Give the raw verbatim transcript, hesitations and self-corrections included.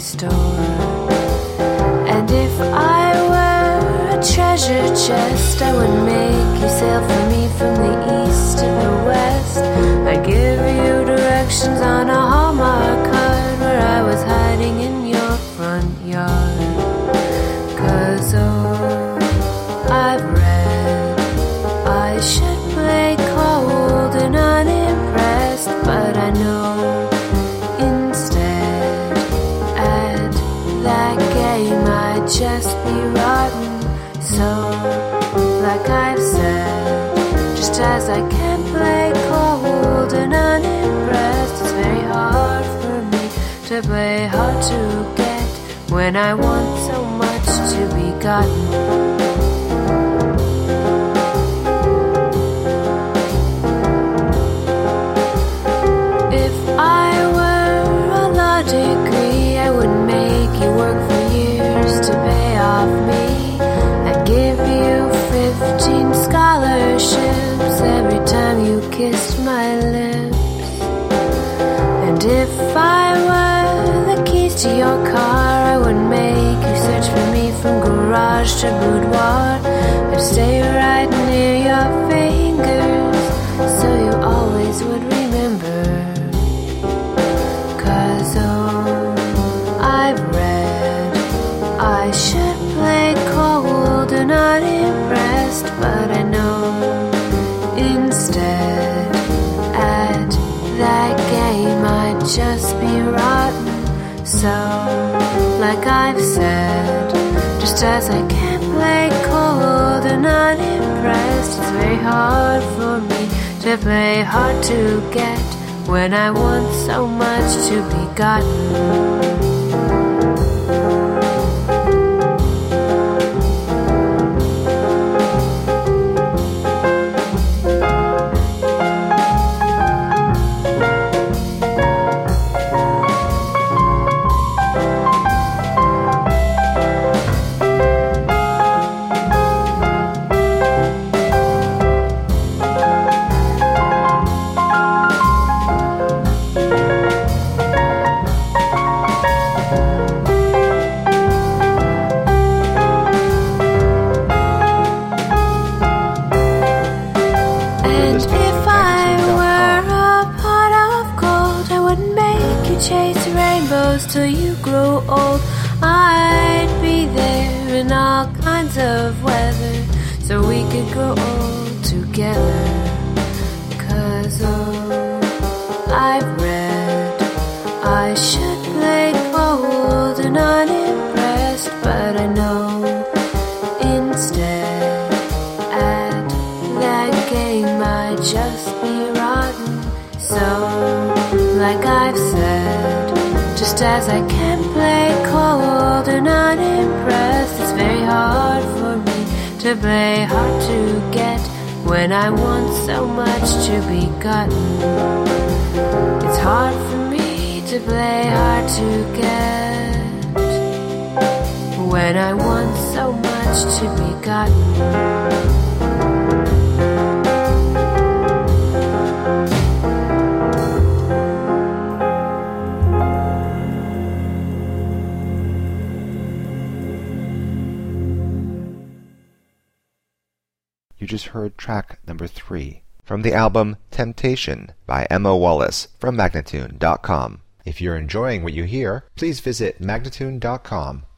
store. And if I were a treasure chest, I would make you sail for me from the east to the west. I'd give you directions on a Hallmark card where I was hiding in your front yard. 'Cause oh, I've read I should play cold and unimpressed, but I know instead at that game I'd just be rotten. So, like I've said, just as I can't play cold and unimpressed, it's very hard for me to play hard to get when I want so much to be gotten. If I were a law degree, I would make you work for years to pay off me. I'd give you fifteen scholarships every time you kissed my lips. And if I were the keys to your car, I would make you search for me from garage to boudoir. I'd stay right near your fingers so you always would remember. 'Cause oh, I've read I should play cold and unimpressed, but I know instead at that game I'd just be rotten. So, like I've said, just as I can't play cold and unimpressed, it's very hard for me to play hard to get when I want so much to be gotten. Chase rainbows till you grow old. I'd be there in all kinds of weather so we could grow old together. 'Cause oh, I've read I should play cold and unimpressed, but I know instead at that game I'd just be rotten. So, like I've said, just as I can't play cold and unimpressed, it's very hard for me to play hard to get when I want so much to be gotten. It's hard for me to play hard to get when I want so much to be gotten. You just heard track number three from the album Temptation by Emma Wallace from Magnatune dot com. If you're enjoying what you hear, please visit Magnatune dot com